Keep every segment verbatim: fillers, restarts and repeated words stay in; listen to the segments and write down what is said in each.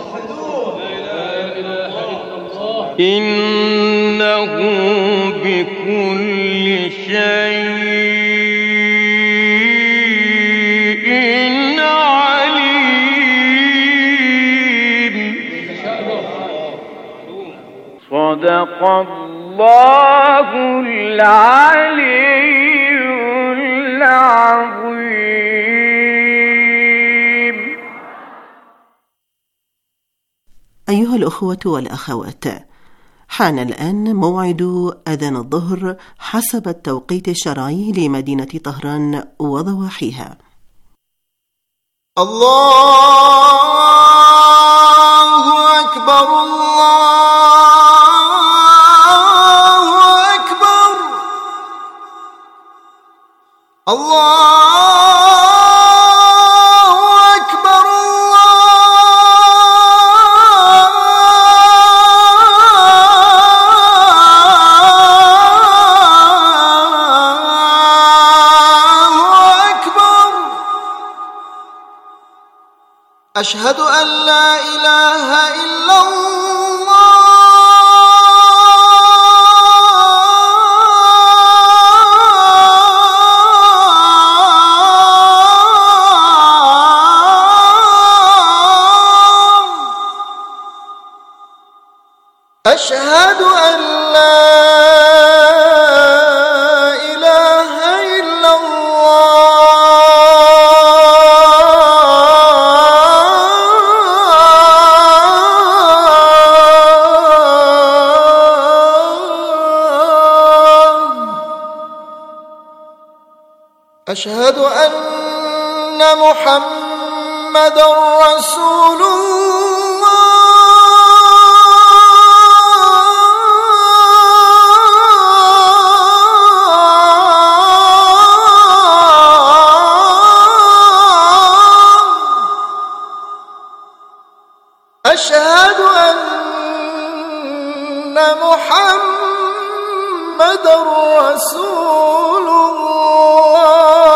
إنه بكل شيء عليم. صدق الله العلي العظيم. أيها الأخوة والأخوات، حان الآن موعد أذان الظهر حسب التوقيت الشرعي لمدينة طهران وضواحيها. الله أكبر الله أكبر الله أشهد أن لا إله إلا الله أشهد أن لا أشهد أن محمدًا رسول الله. أشهد أن محمدًا رسول الله.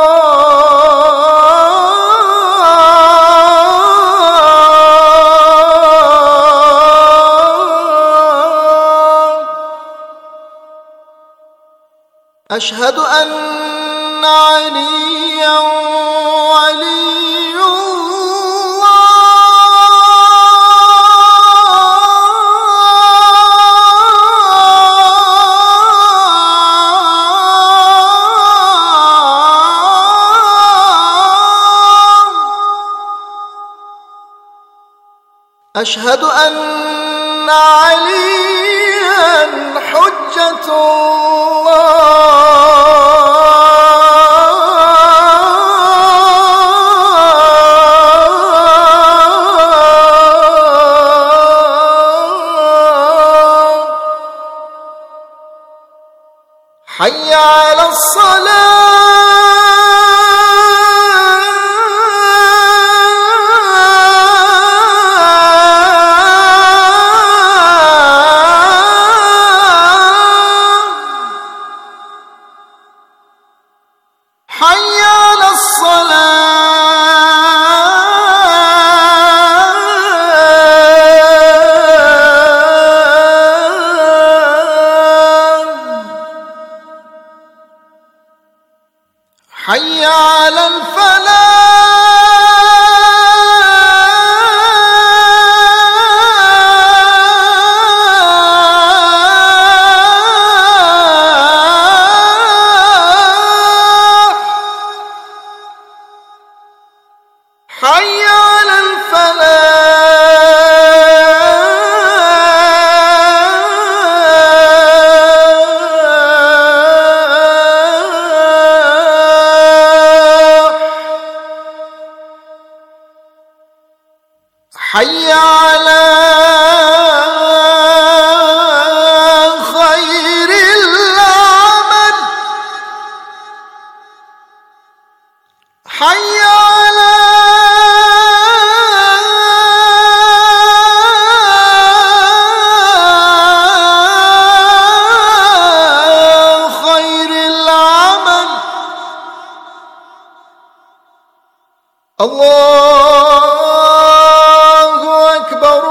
أشهد أن عليا ولي الله. أشهد أن عليا حجة الله. حي على الصلاة. حي على الصلاة. حي على الفلاح. حي على الفلاح. حي على خير العمل. حي على خير العمل. الله أكبر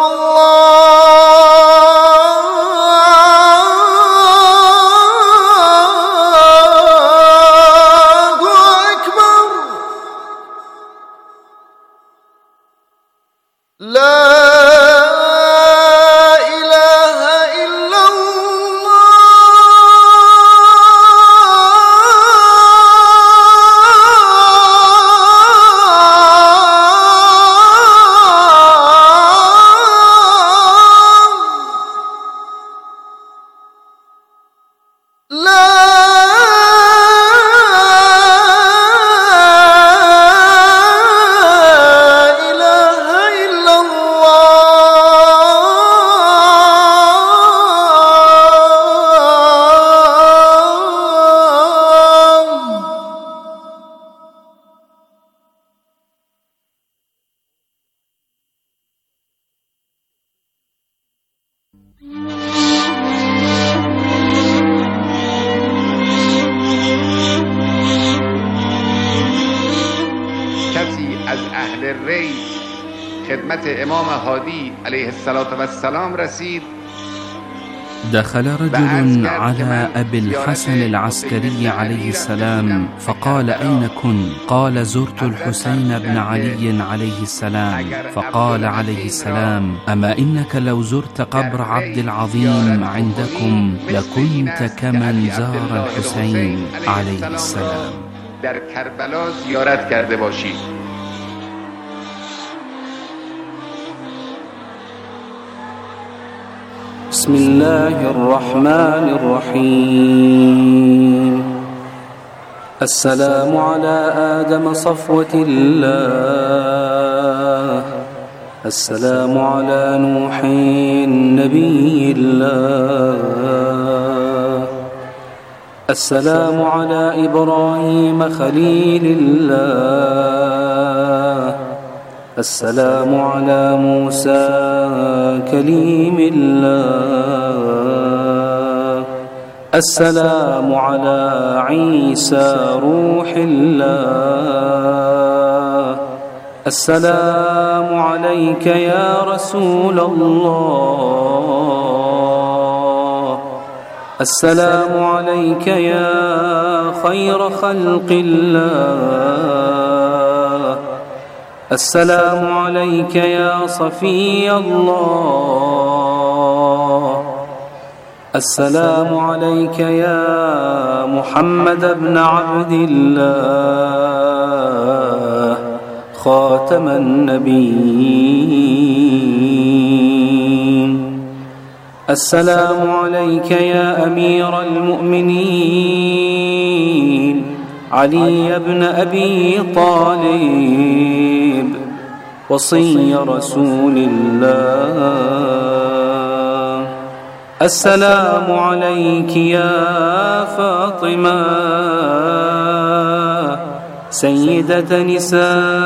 کسی از اهل ری خدمت امام هادی علیه السلام رسید. دخل رجل على أبي الحسن العسكري عليه السلام فقال: أين كنت؟ قال: زرت الحسين بن علي عليه السلام. فقال عليه السلام: أما إنك لو زرت قبر عبد العظيم عندكم لكنت كمن زار الحسين عليه السلام. در کربلا زیارت کرده باشی. بسم الله الرحمن الرحيم. السلام على آدم صفوة الله. السلام على نوح نبي الله. السلام على إبراهيم خليل الله. السلام على موسى كليم الله. السلام على عيسى روح الله. السلام عليك يا رسول الله. السلام عليك يا خير خلق الله. السلام عليك يا صفي الله. السلام عليك يا محمد بن عبد الله خاتم النبيين. السلام عليك يا أمير المؤمنين علي بن أبي طالب وصي رسول الله. السلام عليك يا فاطمة سيدة نساء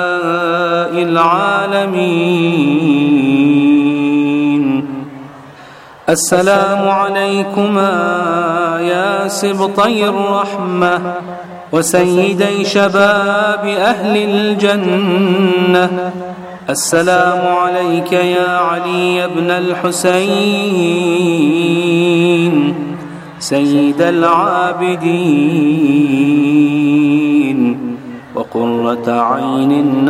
العالمين. السلام عليكما يا سبطي الرحمة وسيدي شباب أهل الجنة. السلام عليك يا علي بن الحسين سيد العابدين وقرة عين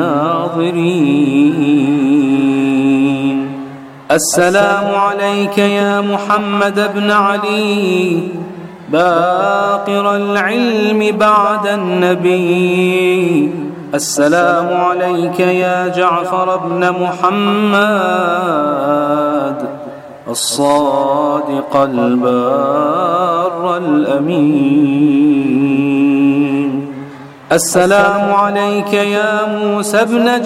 الناظرين. السلام عليك يا محمد بن علي باقر العلم بعد النبي. السلام عليك يا جعفر بن محمد الصادق البار الأمين. السلام عليك يا موسى بن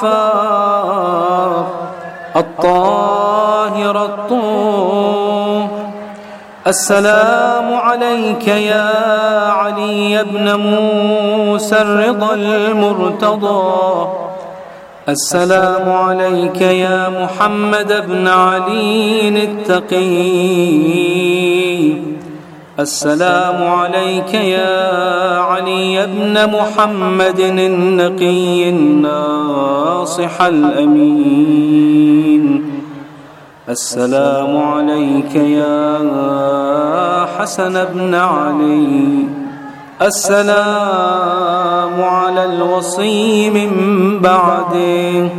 جعفر الطاهر الطوب. السلام عليك يا علي بن موسى الرضا المرتضى. السلام عليك يا محمد بن علي التقي. السلام عليك يا علي بن محمد النقي الناصح الأمين. السلام عليك يا حسن بن علي. السلام على الوصي من بعده.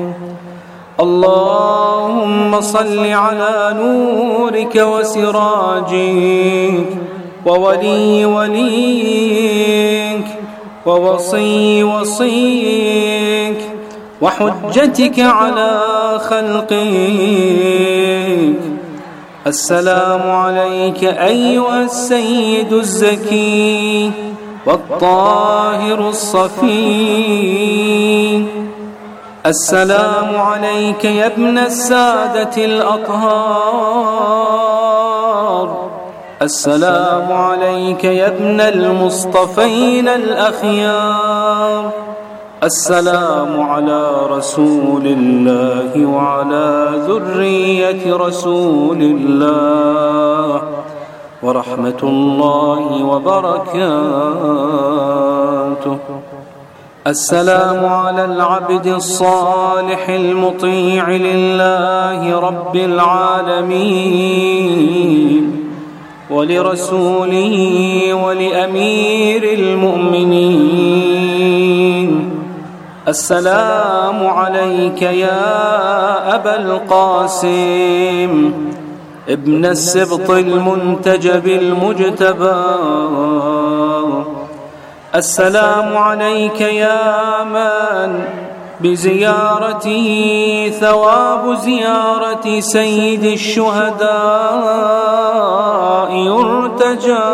اللهم صل على نورك وسراجك وولي وليك ووصي وصيك وحجتك على خلقك. السلام عليك أيها السيد الزكي والطاهر الصفي. السلام عليك يا ابن السادة الأطهار. السلام عليك يا ابن المصطفين الأخيار. السلام على رسول الله وعلى ذرية رسول الله ورحمة الله وبركاته. السلام على العبد الصالح المطيع لله رب العالمين ولرسوله ولأمير المؤمنين. السلام عليك يا أبا القاسم ابن السبط المنتجب المجتبى. السلام عليك يا من بزيارته ثواب زيارة سيد الشهداء يرتجى.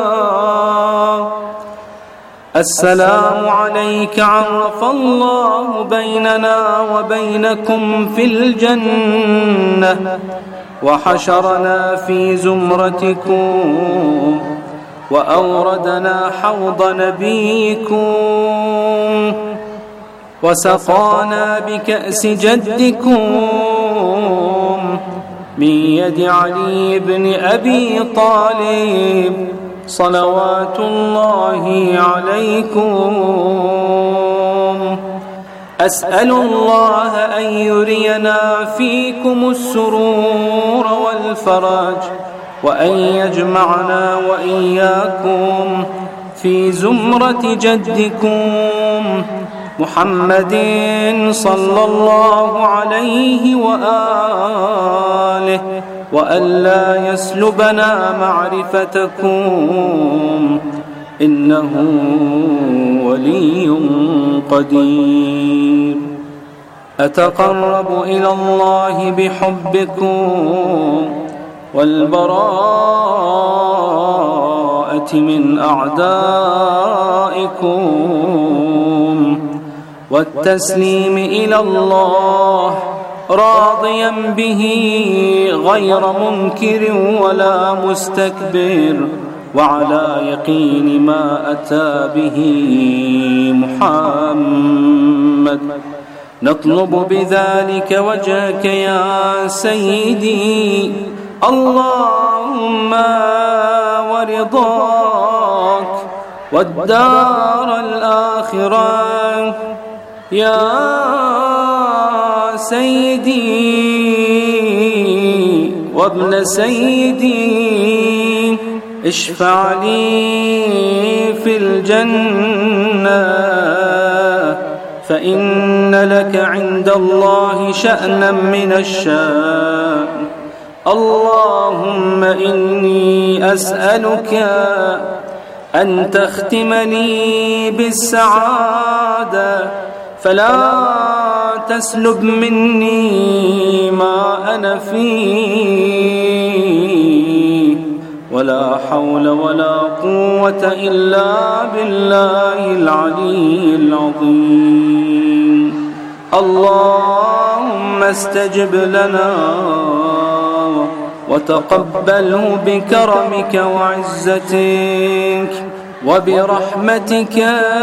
السلام عليك عرف الله بيننا وبينكم في الجنة وحشرنا في زمرتكم وأوردنا حوض نبيكم وسقانا بكأس جدكم من يد علي بن أبي طالب صلوات الله عليكم. أسأل الله أن يرينا فيكم السرور والفرج وأن يجمعنا وإياكم في زمرة جدكم محمد صلى الله عليه وآله وألا يسلبنا معرفتكم إنه ولي قدير. أتقرب إلى الله بحبكم والبراءة من أعدائكم والتسليم إلى الله راضيا به غير منكر ولا مستكبر وعلى يقين ما أتى به محمد. نطلب بذلك وجهك يا سيدي اللهم ورضاك والدار الآخرة يا سيدي وابن سيدي. اشفع لي في الجنة فإن لك عند الله شأنا من الشأن. اللهم إني أسألك أن تختم لي بالسعادة فلا تسلب مني ما أنا فيه ولا حول ولا قوة إلا بالله العلي العظيم. اللهم استجب لنا وتقبله بكرمك وعزتك وبرحمتك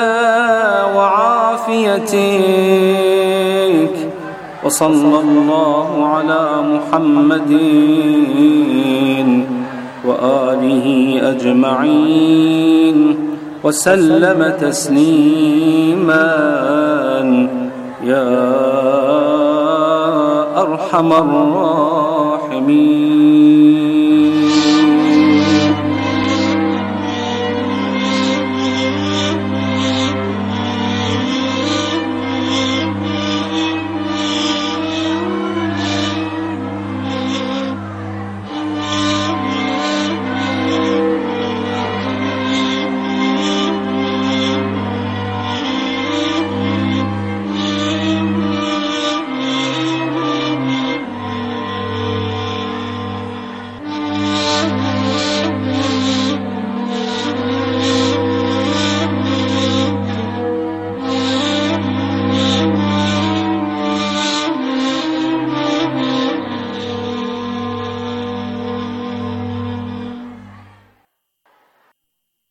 وعافيتك. وصلى الله على محمد وآله أجمعين وسلم تسليما يا أرحم الراحمين.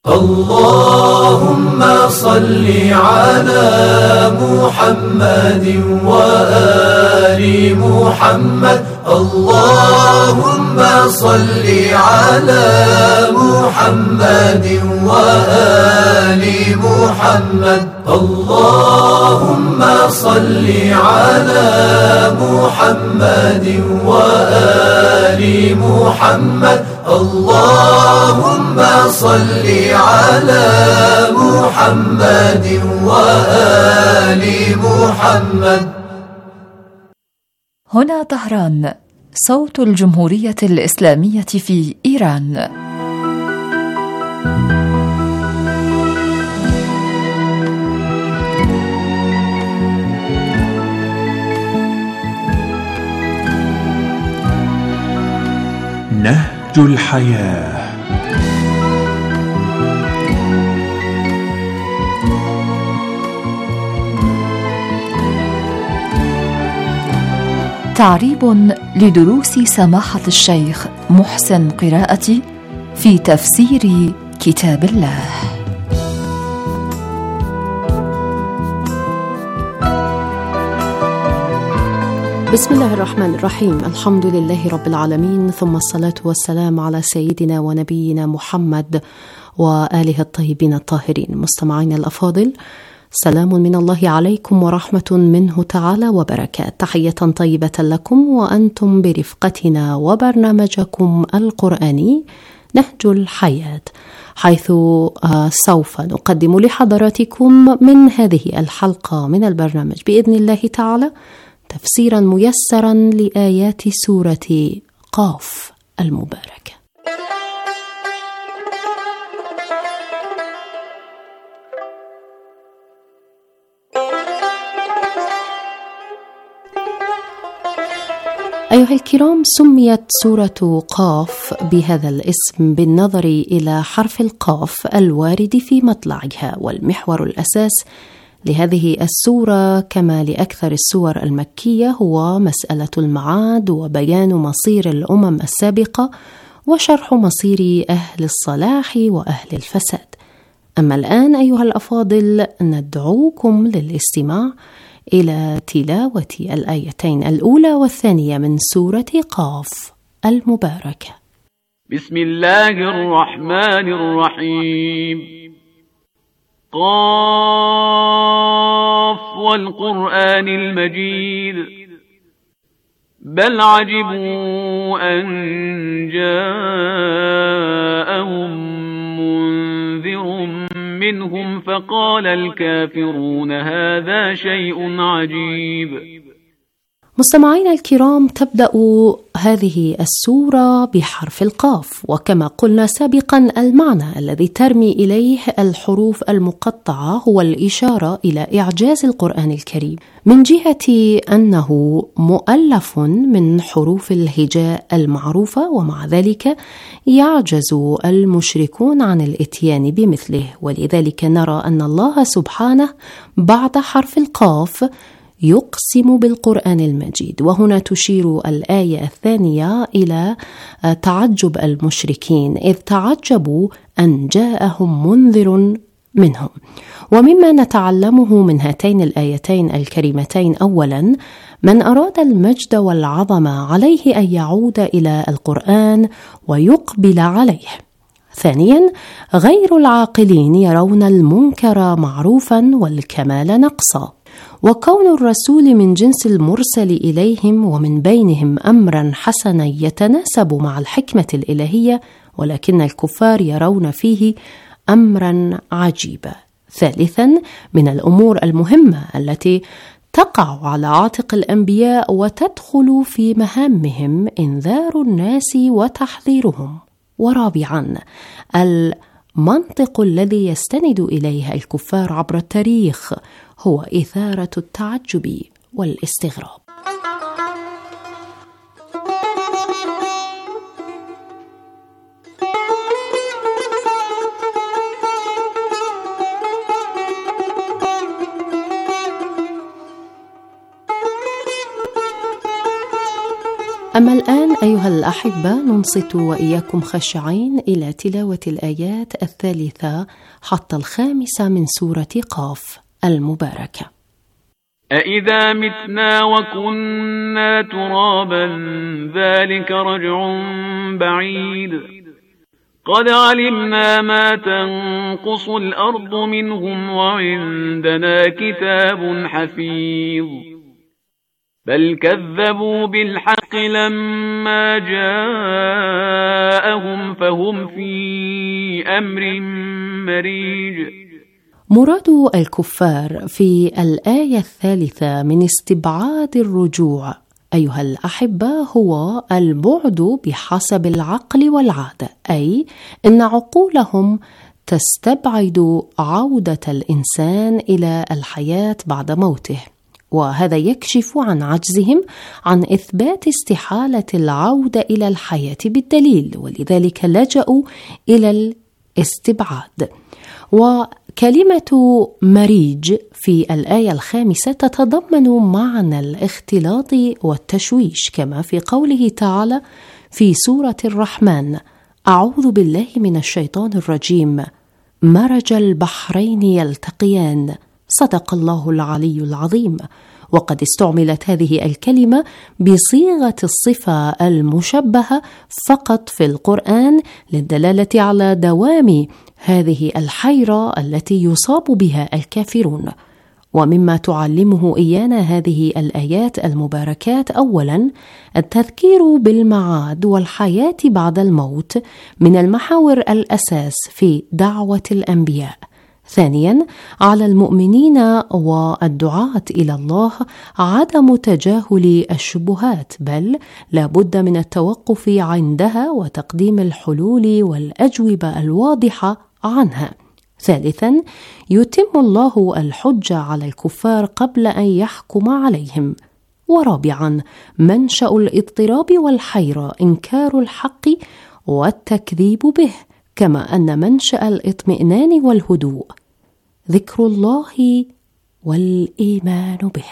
اللهم صل على محمد وآل محمد. اللهم صل على محمد وآل محمد. اللهم صل على محمد وآل محمد. اللهم صل على محمد وآل محمد. هنا طهران، صوت الجمهورية الإسلامية في إيران. نهج الحياة. تعريب لدروس سماحة الشيخ محسن قراءتي في تفسير كتاب الله. بسم الله الرحمن الرحيم. الحمد لله رب العالمين، ثم الصلاة والسلام على سيدنا ونبينا محمد وآله الطيبين الطاهرين. مستمعين الأفاضل، سلام من الله عليكم ورحمة منه تعالى وبركات. تحية طيبة لكم وأنتم برفقتنا وبرنامجكم القرآني نهج الحياة، حيث سوف نقدم لحضراتكم من هذه الحلقة من البرنامج بإذن الله تعالى تفسيرا ميسرا لآيات سورة قاف المباركة. أيها الكرام، سميت سورة قاف بهذا الاسم بالنظر إلى حرف القاف الوارد في مطلعها، والمحور الأساس لهذه السورة كما لأكثر السور المكية هو مسألة المعاد وبيان مصير الأمم السابقة وشرح مصير أهل الصلاح وأهل الفساد. أما الآن أيها الأفاضل، ندعوكم للاستماع إلى تلاوة الآيتين الأولى والثانية من سورة قاف المباركة. بسم الله الرحمن الرحيم. قاف والقرآن المجيد، بل عجبوا أن جاءهم منذر منهم فقال الكافرون هذا شيء عجيب. مستمعينا الكرام، تبدأ هذه السورة بحرف القاف، وكما قلنا سابقا المعنى الذي ترمي إليه الحروف المقطعة هو الإشارة إلى إعجاز القرآن الكريم من جهة أنه مؤلف من حروف الهجاء المعروفة، ومع ذلك يعجز المشركون عن الإتيان بمثله، ولذلك نرى أن الله سبحانه بعد حرف القاف يقسم بالقرآن المجيد. وهنا تشير الآية الثانية إلى تعجب المشركين إذ تعجبوا أن جاءهم منذر منهم. ومما نتعلمه من هاتين الآيتين الكريمتين، أولا من أراد المجد والعظمة عليه أن يعود إلى القرآن ويقبل عليه. ثانيا غير العاقلين يرون المنكر معروفا والكمال نقصا، وكون الرسول من جنس المرسل إليهم ومن بينهم أمرا حسنا يتناسب مع الحكمة الإلهية، ولكن الكفار يرون فيه أمرا عجيبا. ثالثا من الأمور المهمة التي تقع على عاتق الأنبياء وتدخل في مهامهم إنذار الناس وتحذيرهم. ورابعا المنطق الذي يستند إليه الكفار عبر التاريخ هو إثارة التعجب والاستغراب. أما الآن والآن أيها الأحبة ننصت وإياكم خاشعين إلى تلاوة الآيات الثالثة حتى الخامسة من سورة قاف المباركة. أإذا متنا وكنا ترابا ذلك رجع بعيد قد علمنا ما تنقص الأرض منهم وعندنا كتاب حفيظ بل كذبوا بالحق لما جاءهم فهم في أمر مريج. مراد الكفار في الآية الثالثة من استبعاد الرجوع أيها الأحبة هو البعد بحسب العقل والعادة، أي أن عقولهم تستبعد عودة الإنسان إلى الحياة بعد موته، وهذا يكشف عن عجزهم عن إثبات استحالة العودة إلى الحياة بالدليل، ولذلك لجأوا إلى الاستبعاد. وكلمة مريج في الآية الخامسة تتضمن معنى الاختلاط والتشويش، كما في قوله تعالى في سورة الرحمن: أعوذ بالله من الشيطان الرجيم، مرج البحرين يلتقيان، صدق الله العلي العظيم. وقد استعملت هذه الكلمة بصيغة الصفة المشبهة فقط في القرآن للدلالة على دوام هذه الحيرة التي يصاب بها الكافرون. ومما تعلمه إيانا هذه الآيات المباركات: أولاً التذكير بالمعاد والحياة بعد الموت من المحاور الأساس في دعوة الأنبياء. ثانياً على المؤمنين والدعاة إلى الله عدم تجاهل الشبهات، بل لا بد من التوقف عندها وتقديم الحلول والأجوبة الواضحة عنها. ثالثاً يتم الله الحجة على الكفار قبل أن يحكم عليهم. ورابعاً منشأ الاضطراب والحيرة إنكار الحق والتكذيب به، كما أن منشأ الاطمئنان والهدوء ذكر الله والإيمان به.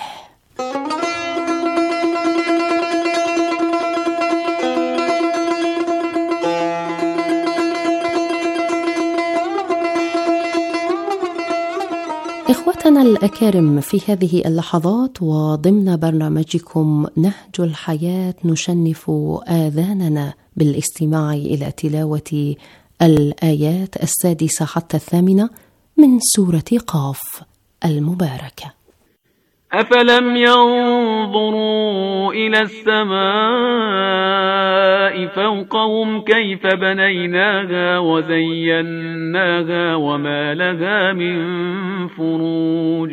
إخوتنا الأكارم، في هذه اللحظات وضمن برنامجكم نهج الحياة نشنف آذاننا بالاستماع إلى تلاوة الآيات السادسة حتى الثامنة من سورة قاف المباركة. أفلم ينظروا إلى السماء فوقهم كيف بنيناها وزيناها وما لها من فروج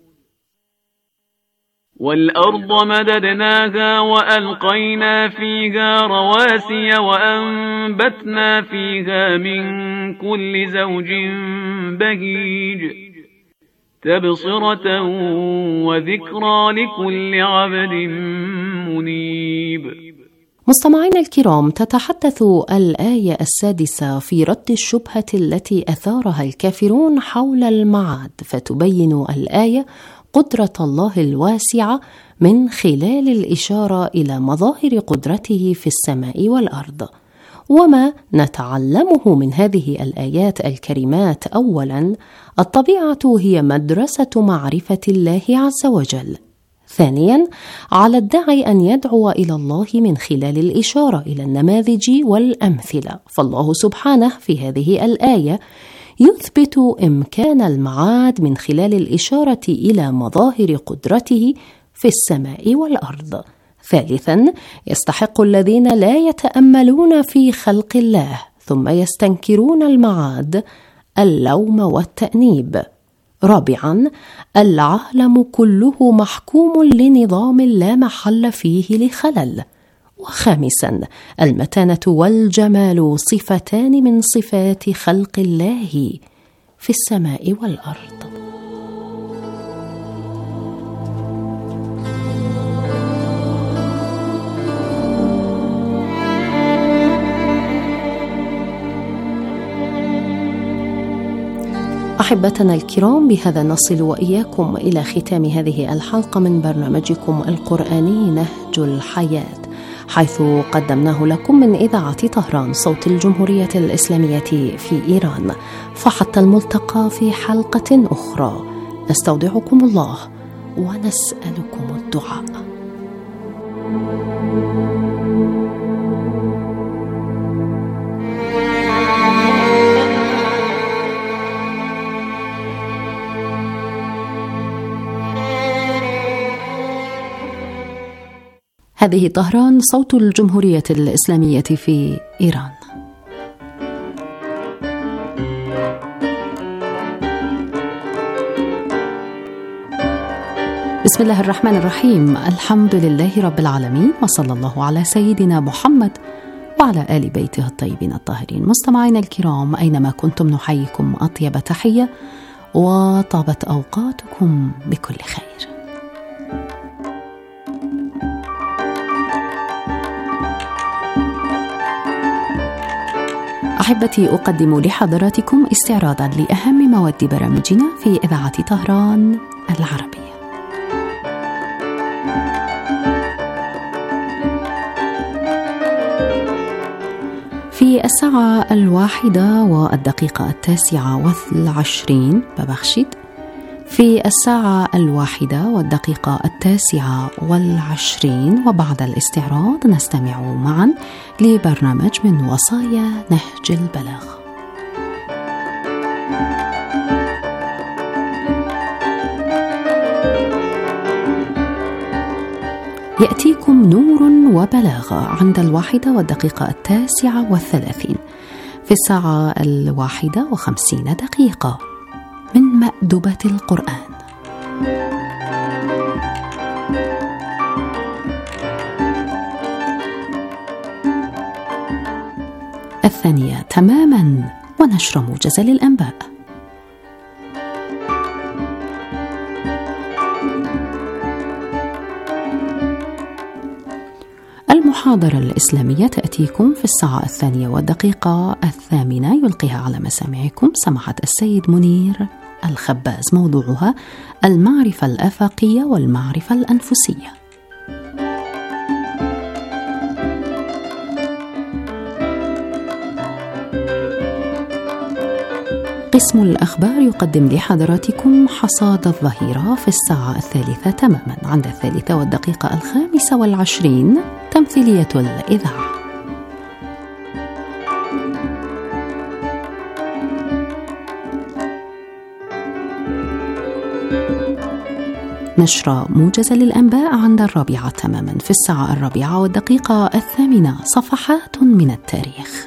والأرض مددناها وألقينا فيها رواسي وأنبتنا فيها من كل زوج بهيج تبصرة وذكرى لكل عبد منيب. مستمعينا الكرام، تتحدث الآية السادسة في رد الشبهة التي أثارها الكافرون حول المعاد، فتبين الآية قدرة الله الواسعة من خلال الإشارة إلى مظاهر قدرته في السماء والأرض. وما نتعلمه من هذه الآيات الكريمات: أولاً الطبيعة هي مدرسة معرفة الله عز وجل. ثانياً على الداعي أن يدعو إلى الله من خلال الإشارة إلى النماذج والأمثلة، فالله سبحانه في هذه الآية يثبت إمكان المعاد من خلال الإشارة إلى مظاهر قدرته في السماء والأرض. ثالثاً يستحق الذين لا يتأملون في خلق الله ثم يستنكرون المعاد اللوم والتأنيب. رابعاً العالم كله محكوم لنظام لا محل فيه لخلل. وخامساً المتانة والجمال صفتان من صفات خلق الله في السماء والأرض. أحبتنا الكرام، بهذا نصل وإياكم إلى ختام هذه الحلقة من برنامجكم القرآني نهج الحياة، حيث قدمناه لكم من إذاعة طهران صوت الجمهورية الإسلامية في إيران. فحتى الملتقى في حلقة أخرى، نستودعكم الله ونسألكم الدعاء. هذه طهران صوت الجمهورية الإسلامية في إيران. بسم الله الرحمن الرحيم. الحمد لله رب العالمين، وصلى الله على سيدنا محمد وعلى آل بيته الطيبين الطاهرين. مستمعينا الكرام أينما كنتم، نحييكم أطيب تحية وطابت أوقاتكم بكل خير. أحبتي، أقدم لحضراتكم استعراضا لأهم مواد برامجنا في إذاعة طهران العربية. في الساعة الواحدة والدقيقة التاسعة والعشرين ببخشد في الساعة الواحدة والدقيقة التاسعة والعشرين وبعد الاستعراض نستمع معا لبرنامج من وصايا نهج البلاغ. يأتيكم نور وبلاغ عند الواحدة والدقيقة التاسعة والثلاثين. في الساعة الواحدة وخمسين دقيقة من مأدبة القرآن. الثانية تماما ونشر موجز للأنباء. المحاضرة الإسلامية تأتيكم في الساعة الثانية والدقيقة الثامنة، يلقيها على مسامعكم سماحة السيد منير الخباز. موضوعها المعرفة الآفاقية والمعرفة الأنفسية. قسم الأخبار يقدم لحضراتكم حصاد الظهيرة في الساعة الثالثة تماما. عند الثالثة والدقيقة الخامسة والعشرين تمثيلية الإذاعة. نشر موجز للأنباء عند الرابعة تماما. في الساعة الرابعة والدقيقة الثامنة صفحات من التاريخ.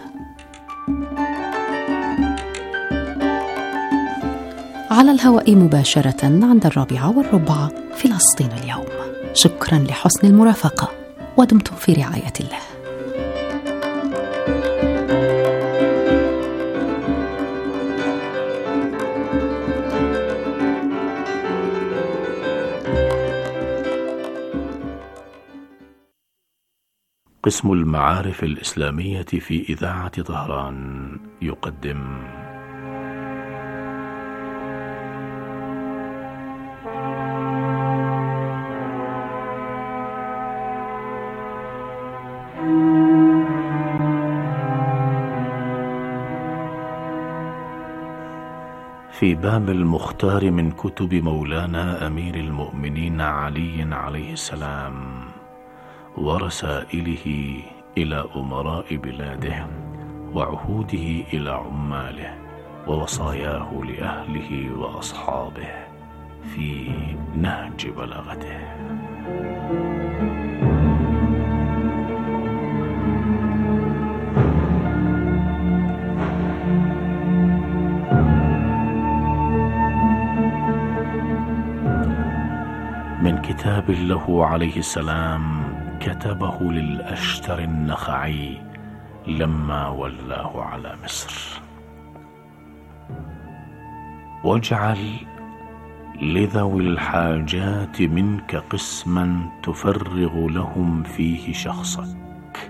على الهواء مباشرة عند الرابعة والربع فلسطين اليوم. شكرا لحسن المرافقة ودمتم في رعاية الله. قسم المعارف الإسلامية في إذاعة طهران يقدم في باب المختار من كتب مولانا أمير المؤمنين علي عليه السلام ورسائله إلى أمراء بلاده وعهوده إلى عماله ووصاياه لأهله وأصحابه في نهج بلاغته. من كتاب له عليه السلام كتبه للأشتر النخعي لما ولاه على مصر: واجعل لذوي الحاجات منك قسما تفرغ لهم فيه شخصك،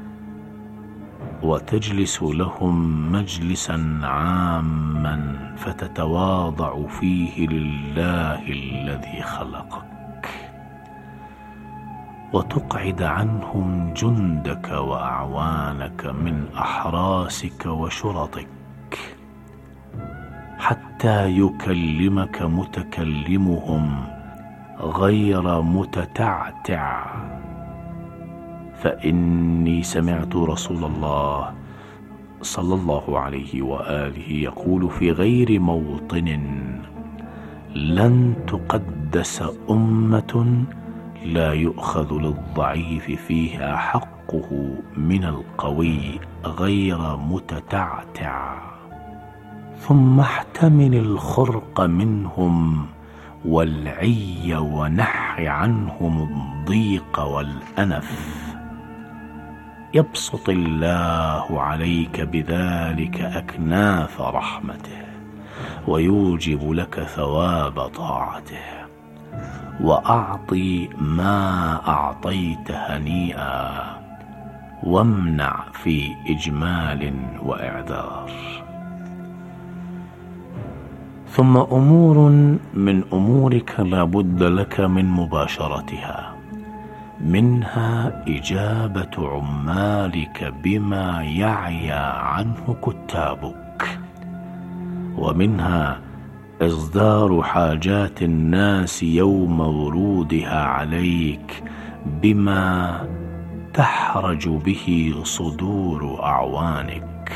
وتجلس لهم مجلسا عاما فتتواضع فيه لله الذي خلقك، وتقعد عنهم جندك وأعوانك من أحراسك وشرطك، حتى يكلمك متكلمهم غير متتعتع. فإني سمعت رسول الله صلى الله عليه وآله يقول في غير موطن: لن تقدس أمة لا يؤخذ للضعيف فيها حقه من القوي غير متتعتع. ثم احتمل الخرق منهم والعي ونح عنهم الضيق والأنف، يبسط الله عليك بذلك أكناف رحمته، ويوجب لك ثواب طاعته. وأعطي ما أعطيت هنيئا، وامنع في إجمال وإعذار. ثم أمور من أمورك لا بد لك من مباشرتها، منها إجابة عمالك بما يعيا عنه كتابك، ومنها إصدار حاجات الناس يوم ورودها عليك بما تحرج به صدور أعوانك.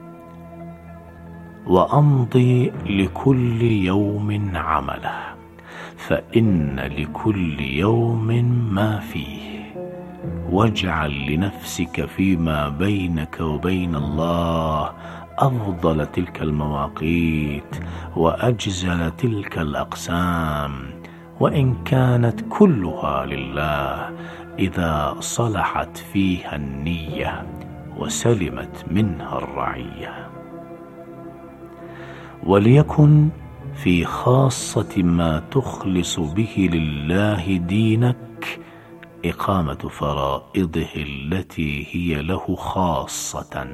وأمضي لكل يوم عمله، فإن لكل يوم ما فيه. واجعل لنفسك فيما بينك وبين الله أفضل تلك المواقيت وأجزل تلك الأقسام، وإن كانت كلها لله، إذا صلحت فيها النية وسلمت منها الرعية. وليكن في خاصة ما تخلص به لله دينك إقامة فرائضه التي هي له خاصة.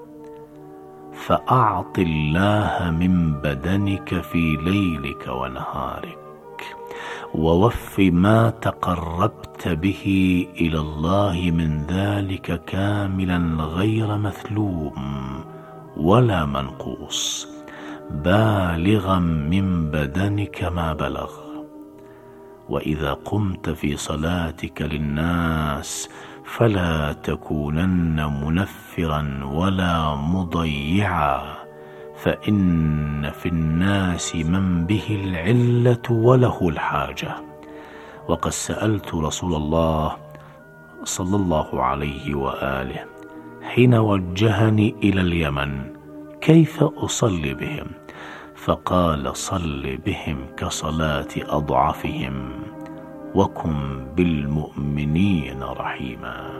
فأعط الله من بدنك في ليلك ونهارك، ووف ما تقربت به إلى الله من ذلك كاملا غير مثلوم ولا منقوص، بالغا من بدنك ما بلغ. وإذا قمت في صلاتك للناس فلا تكونن منفرا ولا مضيعا، فإن في الناس من به العلة وله الحاجة. وقد سألت رسول الله صلى الله عليه وآله حين وجهني إلى اليمن كيف أصلي بهم، فقال: صل بهم كصلاة أضعفهم، وكن بالمؤمنين رحيما.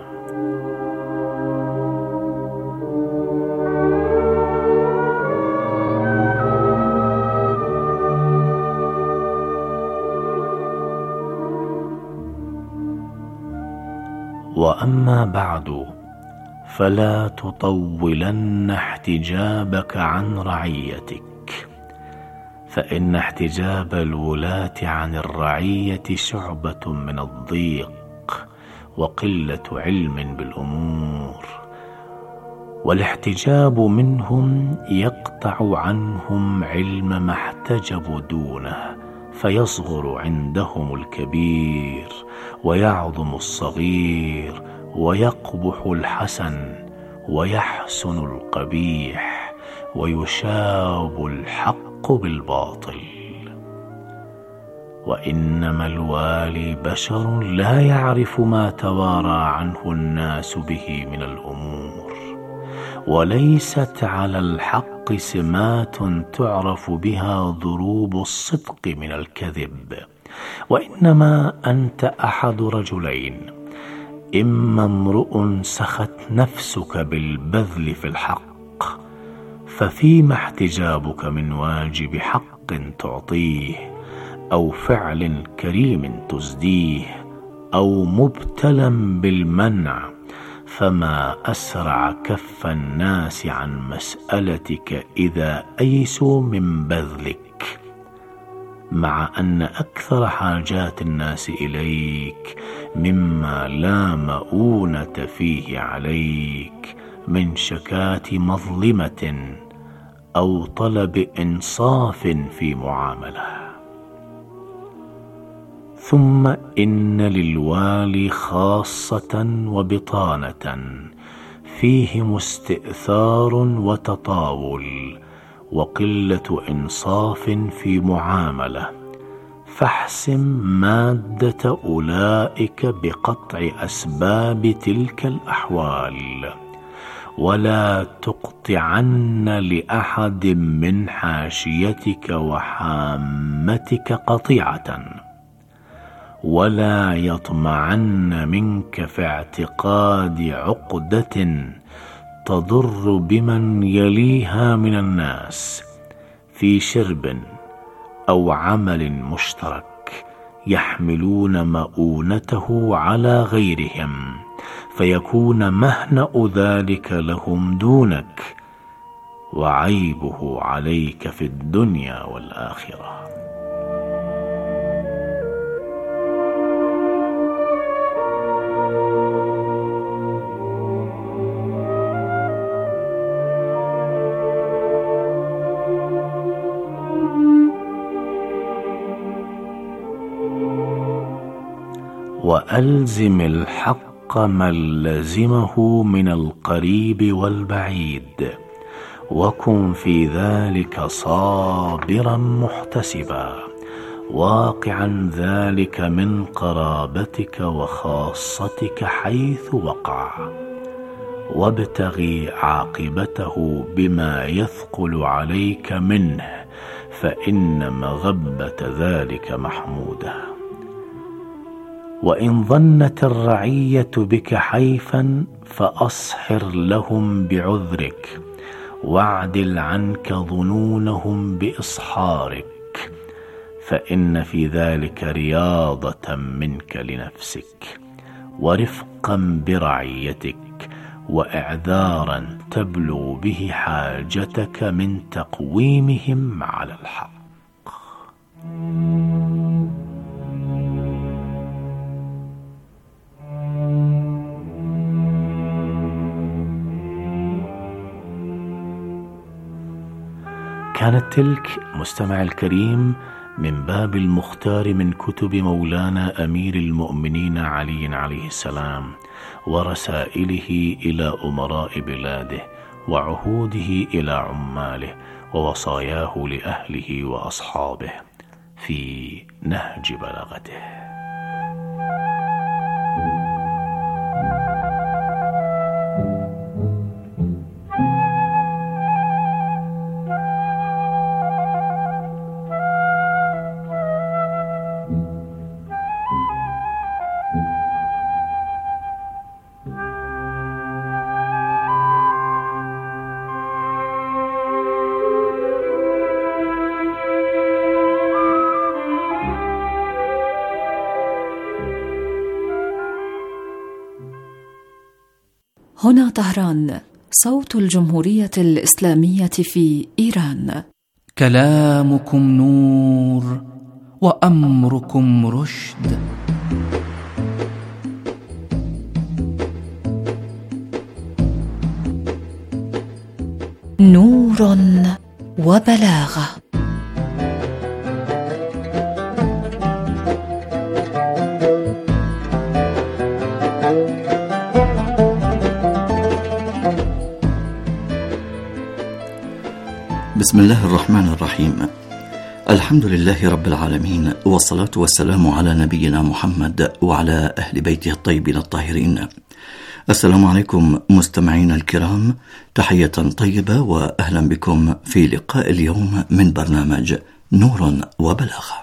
وأما بعد، فلا تطولن احتجابك عن رعيتك، فإن احتجاب الولاة عن الرعية شعبة من الضيق وقلة علم بالأمور، والاحتجاب منهم يقطع عنهم علم ما احتجبوا دونه، فيصغر عندهم الكبير ويعظم الصغير، ويقبح الحسن ويحسن القبيح، ويشاب الحق بالباطل. وإنما الوالي بشر لا يعرف ما توارى عنه الناس به من الأمور، وليست على الحق سمات تعرف بها ضروب الصدق من الكذب، وإنما أنت أحد رجلين: إما امرؤ سخت نفسك بالبذل في الحق، ففيما احتجابك من واجب حق تعطيه، أو فعل كريم تزديه، أو مبتلى بالمنع، فما أسرع كف الناس عن مسألتك إذا أيسوا من بذلك. مع أن أكثر حاجات الناس إليك مما لا مؤونة فيه عليك من شكاة مظلمة أو طلب إنصاف في معاملة. ثم إن للوالي خاصة وبطانة فيهم استئثار وتطاول وقلة إنصاف في معاملة، فاحسم مادة أولئك بقطع أسباب تلك الأحوال، ولا تقطعن لأحد من حاشيتك وحامتك قطيعة، ولا يطمعن منك في اعتقاد عقدة تضر بمن يليها من الناس في شرب أو عمل مشترك يحملون مؤونته على غيرهم، فيكون مهنأ ذلك لهم دونك وعيبه عليك في الدنيا والآخرة. وألزم الحق من لزمه من القريب والبعيد، وكن في ذلك صابرا محتسبا، واقعا ذلك من قرابتك وخاصتك حيث وقع، وابتغي عاقبته بما يثقل عليك منه، فإن مغبة ذلك محمودة. وإن ظنت الرعية بك حيفا فأصحر لهم بعذرك، واعدل عنك ظنونهم بإصحارك، فإن في ذلك رياضة منك لنفسك، ورفقا برعيتك، وإعذارا تبلغ به حاجتك من تقويمهم على الحق. كانت تلك مستمع الكريم من باب المختار من كتب مولانا أمير المؤمنين علي عليه السلام، ورسائله إلى أمراء بلاده، وعهوده إلى عماله، ووصاياه لأهله وأصحابه في نهج بلاغته. هنا طهران، صوت الجمهورية الإسلامية في إيران. كلامكم نور وأمركم رشد. نور وبلاغة. بسم الله الرحمن الرحيم. الحمد لله رب العالمين، والصلاة والسلام على نبينا محمد وعلى أهل بيته الطيبين الطاهرين. السلام عليكم مستمعين الكرام، تحية طيبة وأهلا بكم في لقاء اليوم من برنامج نور وبلاغة.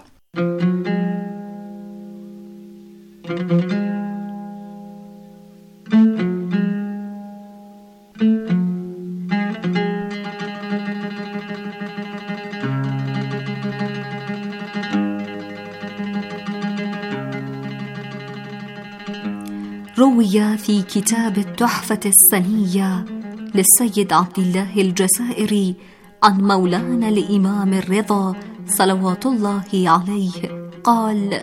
روي في كتاب التحفة السنية للسيد عبد الله الجزائري عن مولانا الإمام الرضا صلوات الله عليه قال: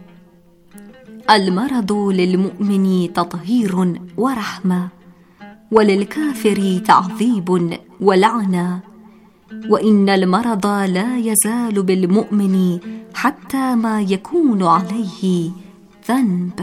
المرض للمؤمن تطهير ورحمة، وللكافر تعذيب ولعنة، وإن المرض لا يزال بالمؤمن حتى ما يكون عليه ذنب.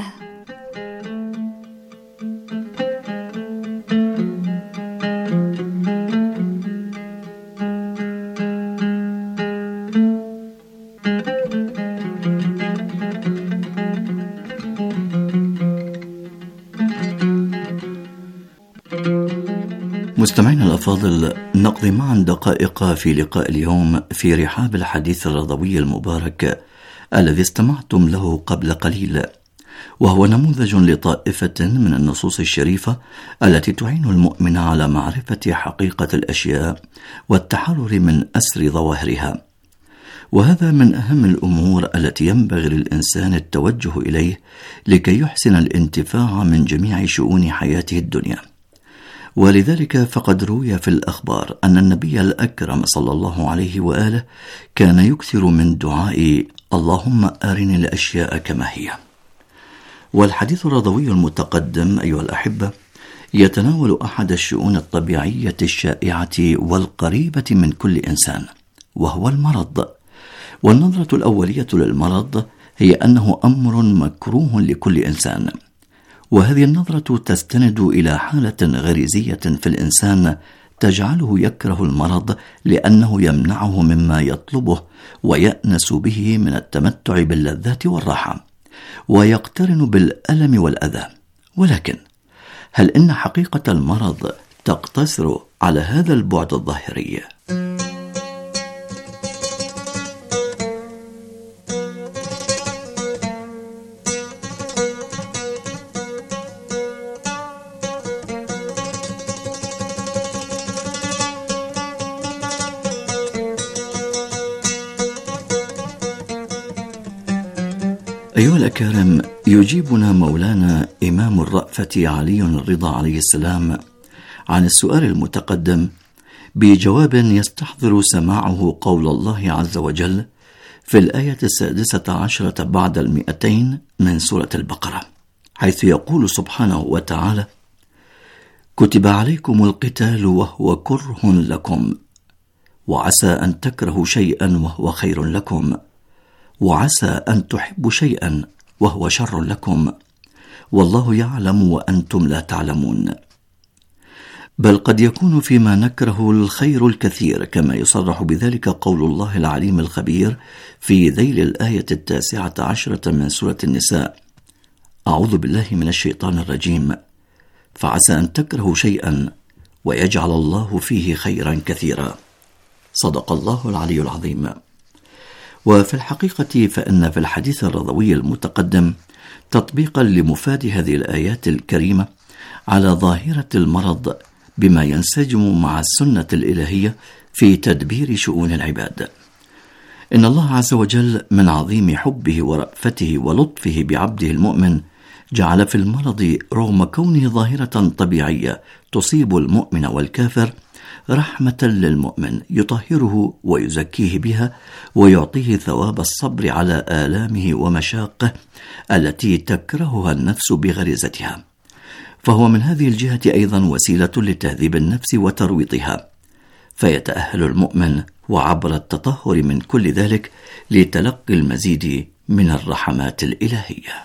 مستمعينا الأفاضل، نقضي معا دقائق في لقاء اليوم في رحاب الحديث الرضوي المبارك الذي استمعتم له قبل قليل، وهو نموذج لطائفة من النصوص الشريفة التي تعين المؤمن على معرفة حقيقة الأشياء والتحرر من أسر ظواهرها، وهذا من أهم الأمور التي ينبغي للإنسان التوجه إليه لكي يحسن الانتفاع من جميع شؤون حياته الدنيا. ولذلك فقد روي في الأخبار أن النبي الأكرم صلى الله عليه وآله كان يكثر من دعاء اللهم أرني الأشياء كما هي. والحديث الرضوي المتقدم أيها الأحبة يتناول أحد الشؤون الطبيعية الشائعة والقريبة من كل إنسان، وهو المرض. والنظرة الأولية للمرض هي أنه أمر مكروه لكل إنسان، وهذه النظرة تستند إلى حالة غريزية في الإنسان تجعله يكره المرض لأنه يمنعه مما يطلبه ويأنس به من التمتع باللذات والراحة، ويقترن بالألم والأذى. ولكن هل إن حقيقة المرض تقتصر على هذا البعد الظاهري؟ أيها الأكارم، يجيبنا مولانا إمام الرأفة علي الرضا عليه السلام عن السؤال المتقدم بجواب يستحضر سماعه قول الله عز وجل في الآية السادسة عشرة بعد المئتين من سورة البقرة، حيث يقول سبحانه وتعالى: كتب عليكم القتال وهو كره لكم، وعسى أن تكرهوا شيئا وهو خير لكم، وعسى أن تحبوا شيئا وهو شر لكم، والله يعلم وأنتم لا تعلمون. بل قد يكون فيما نكره الخير الكثير، كما يصرح بذلك قول الله العليم الخبير في ذيل الآية التاسعة عشرة من سورة النساء: أعوذ بالله من الشيطان الرجيم، فعسى أن تكرهوا شيئا ويجعل الله فيه خيرا كثيرا. صدق الله العلي العظيم. وفي الحقيقة فإن في الحديث الرضوي المتقدم تطبيقا لمفاد هذه الآيات الكريمة على ظاهرة المرض بما ينسجم مع السنة الإلهية في تدبير شؤون العباد. إن الله عز وجل من عظيم حبه ورأفته ولطفه بعبده المؤمن جعل في المرض رغم كونه ظاهرة طبيعية تصيب المؤمن والكافر رحمة للمؤمن يطهره ويزكيه بها ويعطيه ثواب الصبر على آلامه ومشاقه التي تكرهها النفس بغريزتها، فهو من هذه الجهة أيضا وسيلة لتهذيب النفس وترويضها، فيتأهل المؤمن وعبر التطهر من كل ذلك لتلقي المزيد من الرحمات الإلهية.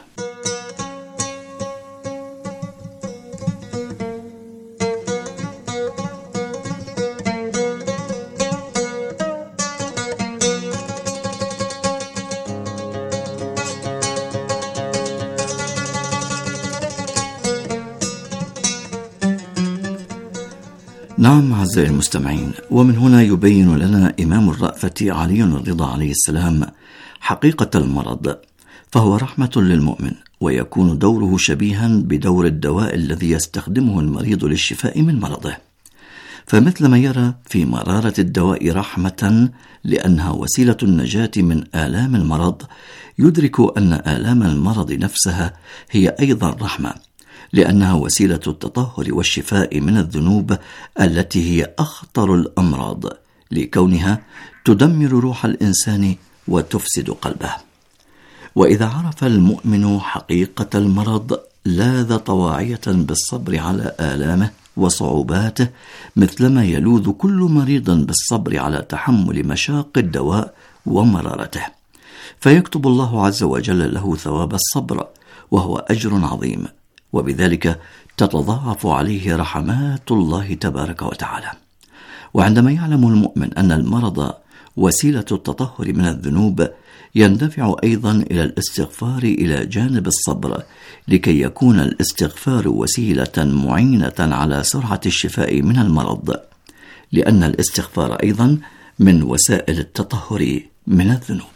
نعم أعزائي المستمعين، ومن هنا يبين لنا إمام الرأفة علي الرضا عليه السلام حقيقة المرض، فهو رحمة للمؤمن، ويكون دوره شبيها بدور الدواء الذي يستخدمه المريض للشفاء من مرضه، فمثل ما يرى في مرارة الدواء رحمة لأنها وسيلة النجاة من آلام المرض، يدرك أن آلام المرض نفسها هي أيضا رحمة، لأنها وسيلة التطهر والشفاء من الذنوب التي هي أخطر الأمراض، لكونها تدمر روح الإنسان وتفسد قلبه. وإذا عرف المؤمن حقيقة المرض لاذ طواعية بالصبر على آلامه وصعوباته، مثلما يلوذ كل مريض بالصبر على تحمل مشاق الدواء ومرارته، فيكتب الله عز وجل له ثواب الصبر، وهو أجر عظيم، وبذلك تتضاعف عليه رحمات الله تبارك وتعالى. وعندما يعلم المؤمن أن المرض وسيلة التطهر من الذنوب، يندفع أيضا إلى الاستغفار إلى جانب الصبر، لكي يكون الاستغفار وسيلة معينة على سرعة الشفاء من المرض، لأن الاستغفار أيضا من وسائل التطهر من الذنوب.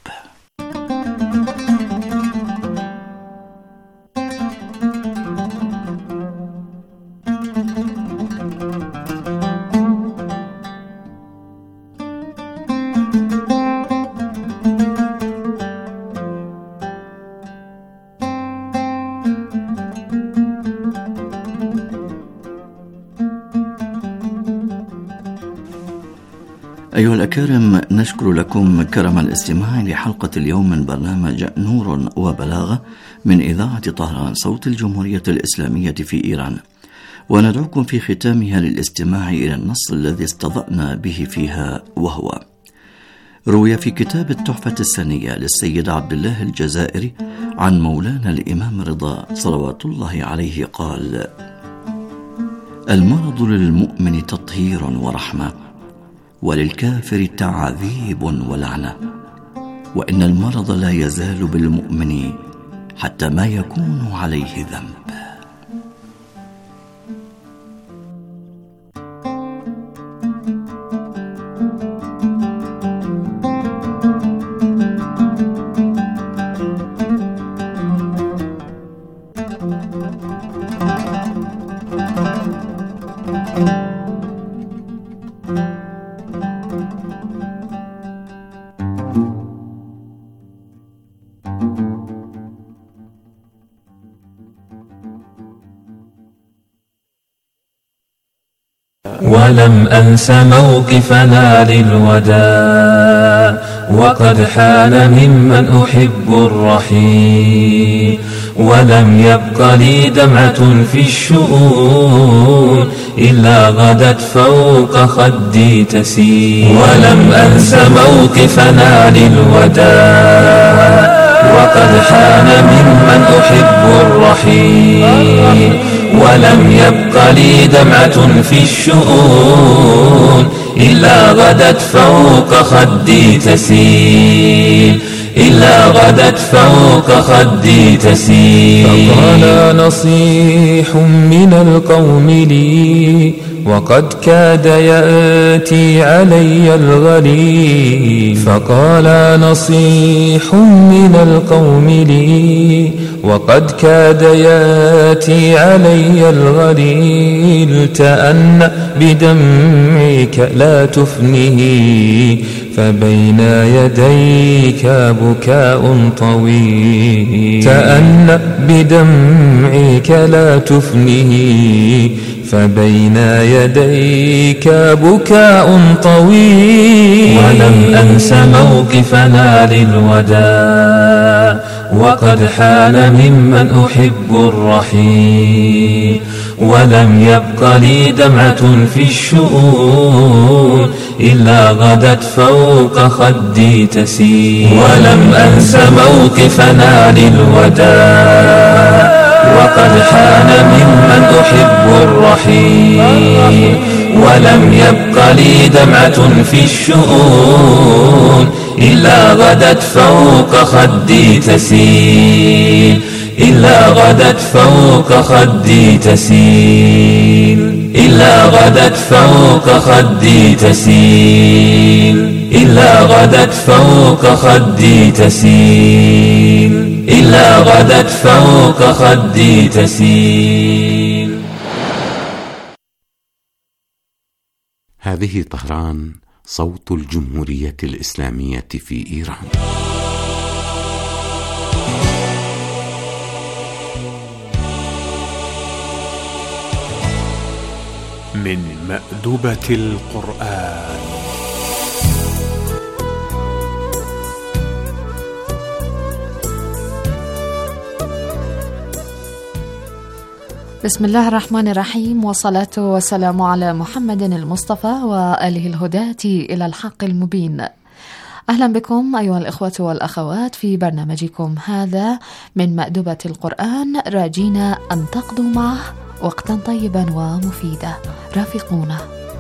أيها الأكارم، نشكر لكم كرم الاستماع لحلقة اليوم من برنامج نور وبلاغة من إذاعة طهران صوت الجمهورية الإسلامية في إيران، وندعوكم في ختامها للاستماع إلى النص الذي استضأنا به فيها، وهو: روي في كتاب التحفة السنية للسيد عبد الله الجزائري عن مولانا الإمام رضا صلوات الله عليه قال: المرض للمؤمن تطهير ورحمة، وللكافر تعذيب ولعنة، وإن المرض لا يزال بالمؤمن حتى ما يكون عليه ذنب. ولم أنس موقفنا للوداع، وقد حان ممن أحب الرحيل، ولم يبق لي دمعة في الشؤون إلا غدت فوق خدي تسيل. ولم أنس موقفنا للوداع، وقد حان ممن أحب الرحيل، ولم يبق لي دمعة في الشؤون إلا غدت فوق خدي تسيل، إلا غدت فوق خدي تسيل. فقال نصيح من القوم لي، وقد كاد يأتي علي الغليل. فقال نصيح من القوم لي، وقد كاد يأتي علي الغليل. تأن بدمعك لا تفنه، فبين يديك بكاء طويل. تأن بدمعك لا تفنه، فبين يديك بكاء طويل. ولم أنس موقفنا للوداع، وقد حان ممن أحب الرحيل، ولم يبق لي دمعة في الشؤون إلا غدت فوق خدي تسيل. ولم أنس موقفنا للوداع، وقد حان ممن أحب الرحيل، ولم يبق لي دمعة في الشؤون إلا غدت فوق خدي تسيل، إلا غدت فوق خدي تسيل، إلا غدت فوق خدي تسيل، إلا غدت فوق خدي تسيل، إلا غدت فوق خدي تسيل. هذه طهران صوت الجمهورية الإسلامية في إيران. من مأدبة القرآن. بسم الله الرحمن الرحيم، والصلاة والسلام على محمد المصطفى وآله الهداة إلى الحق المبين. أهلا بكم أيها الإخوة والأخوات في برنامجكم هذا من مأدبة القرآن، راجين أن تقضوا معه وقتا طيبا ومفيدا. رافقونا.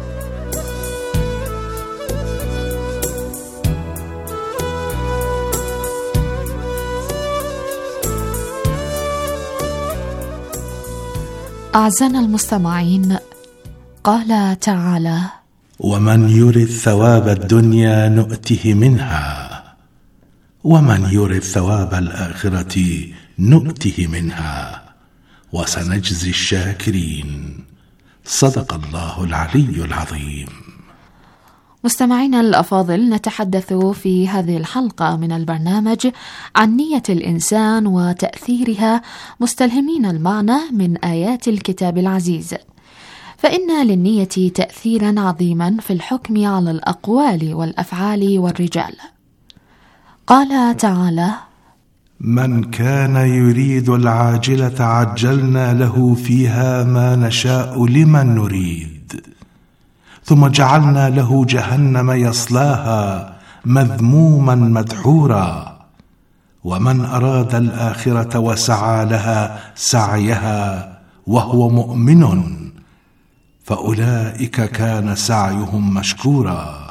أعزائنا المستمعين، قال تعالى: ومن يرد ثواب الدنيا نؤته منها ومن يرد ثواب الآخرة نؤته منها وسنجزي الشاكرين. صدق الله العلي العظيم. مستمعينا الأفاضل، نتحدث في هذه الحلقة من البرنامج عن نية الإنسان وتأثيرها، مستلهمين المعنى من آيات الكتاب العزيز. فإن للنية تأثيرا عظيما في الحكم على الأقوال والأفعال والرجال. قال تعالى: من كان يريد العاجلة عجلنا له فيها ما نشاء لمن نريد ثم جعلنا له جهنم يصلاها مذموما مدحورا ومن أراد الآخرة وسعى لها سعيها وهو مؤمن فأولئك كان سعيهم مشكورا.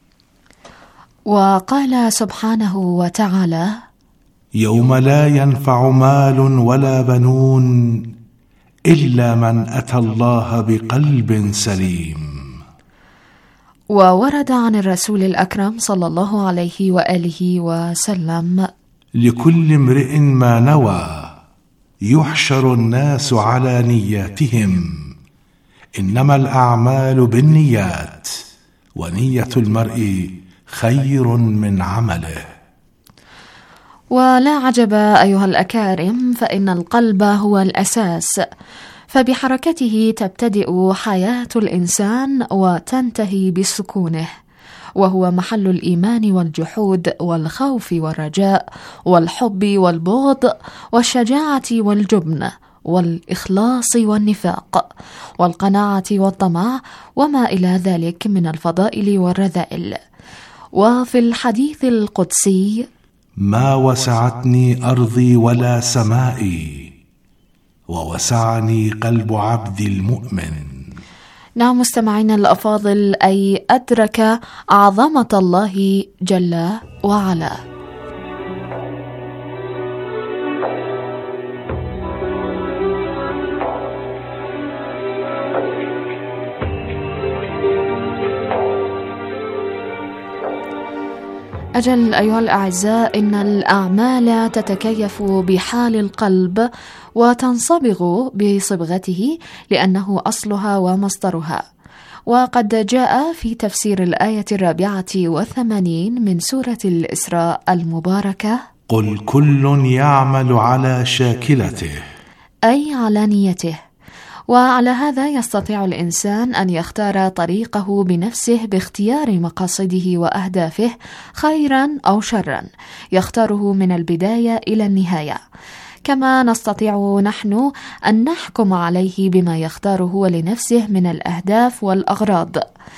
وقال سبحانه وتعالى: يوم لا ينفع مال ولا بنون إلا من أتى الله بقلب سليم. وورد عن الرسول الأكرم صلى الله عليه وآله وسلم: لكل امرئ ما نوى يحشر الناس على نياتهم إنما الأعمال بالنيات ونية المرء خير من عمله. ولا عجب أيها الأكارم، فإن القلب هو الأساس، فبحركته تبتدئ حياة الإنسان وتنتهي بسكونه، وهو محل الإيمان والجحود والخوف والرجاء والحب والبغض والشجاعة والجبن والإخلاص والنفاق والقناعة والطمع وما إلى ذلك من الفضائل والرذائل. وفي الحديث القدسي: ما وسعتني أرضي ولا سمائي ووسعني قلب عبد المؤمن. نعم مستمعينا الأفاضل، أي أدرك عظمة الله جل وعلا. أجل أيها الأعزاء، إن الأعمال تتكيف بحال القلب وتنصبغ بصبغته لأنه أصلها ومصدرها. وقد جاء في تفسير الآية الرابعة والثمانين من سورة الإسراء المباركة: قل كل يعمل على شاكلته، أي على نيته. وعلى هذا يستطيع الإنسان أن يختار طريقه بنفسه باختيار مقاصده وأهدافه، خيرا أو شرا يختاره من البداية إلى النهاية. كما نستطيع نحن أن نحكم عليه بما يختاره لنفسه من الأهداف والأغراض.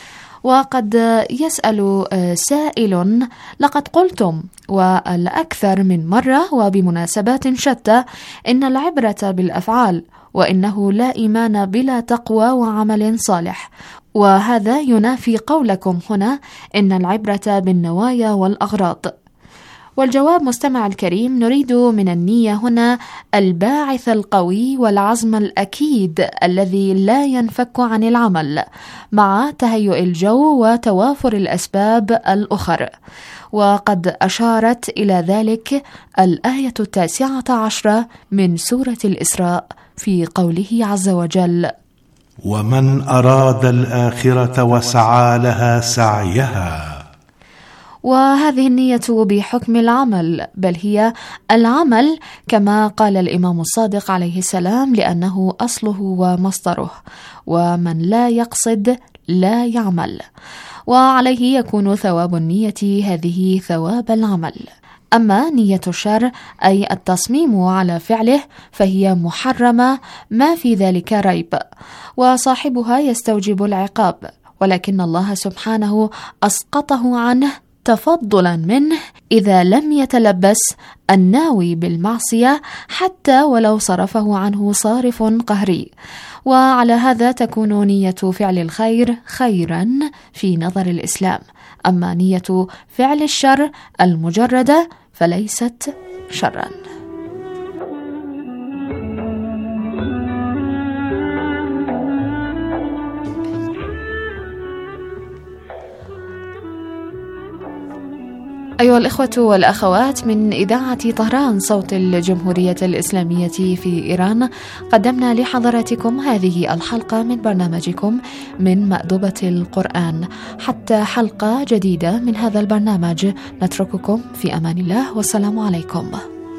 وقد يسأل سائل: لقد قلتم والأكثر من مرة وبمناسبات شتى إن العبرة بالأفعال، وإنه لا إيمان بلا تقوى وعمل صالح، وهذا ينافي قولكم هنا إن العبرة بالنوايا والأغراض. والجواب مستمع الكريم، نريد من النية هنا الباعث القوي والعزم الأكيد الذي لا ينفك عن العمل مع تهيئ الجو وتوافر الأسباب الأخرى. وقد أشارت إلى ذلك الآية التاسعة عشرة من سورة الإسراء في قوله عز وجل: ومن أراد الآخرة وسعى لها سعيها. وهذه النية بحكم العمل، بل هي العمل كما قال الإمام الصادق عليه السلام، لأنه أصله ومصدره، ومن لا يقصد لا يعمل، وعليه يكون ثواب النية هذه ثواب العمل. أما نية الشر أي التصميم على فعله فهي محرمة ما في ذلك ريب، وصاحبها يستوجب العقاب، ولكن الله سبحانه أسقطه عنه تفضلا منه إذا لم يتلبس الناوي بالمعصية حتى ولو صرفه عنه صارف قهري، وعلى هذا تكون نية فعل الخير خيرا في نظر الإسلام، أما نية فعل الشر المجردة فليست شرا. أيها الإخوة والأخوات، من إذاعة طهران صوت الجمهورية الإسلامية في إيران قدمنا لحضراتكم هذه الحلقة من برنامجكم من مأدبة القرآن. حتى حلقة جديدة من هذا البرنامج نترككم في أمان الله، والسلام عليكم.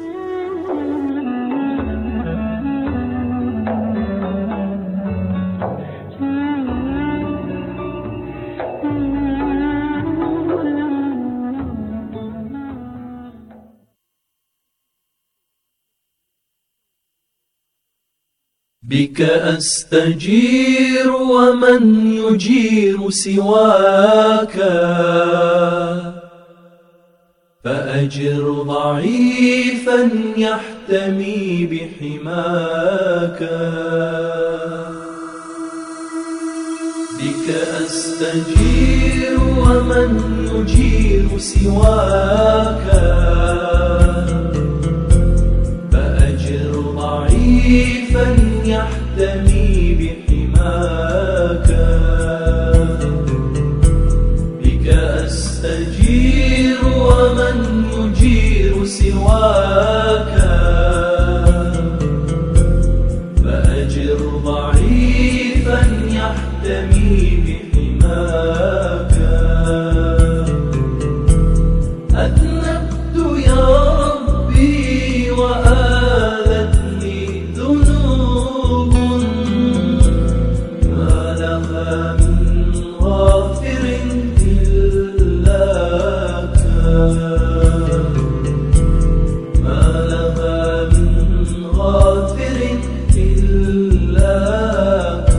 بك أستجير ومن يجير سواك، فأجر ضعيفا يحتمي بحماك. بك أستجير ومن يجير سواك، فأجر ضعيفا يحتمي بحماك. بك أستجير ومن يجير سواك، فأجر ضعيفا يحتمي بحماك. أذنبت يا ربي وآلتني ذنوب، ما لها من غافر إلاك، ما لها من غافر إلاك.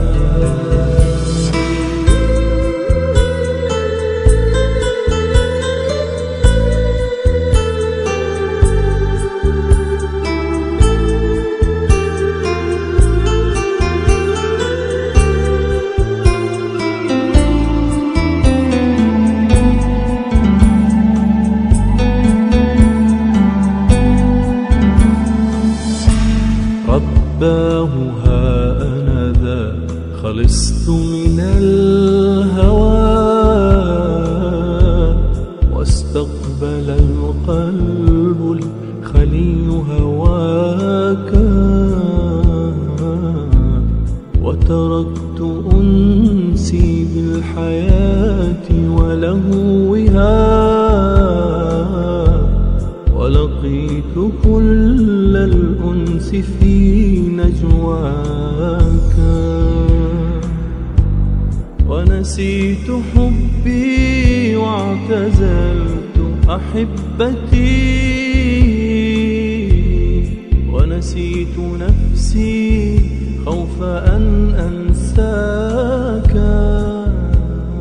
رباه ها أنا ذا خلصت من الهوى، واستقبل القلب الخلي هواك، وتركت أنسي بالحياة ولهوها، ولقيت كل الأنس في نجواك، ونسيت حبي واعتزلت أحبتي، ونسيت نفسي خوف أن أنساك.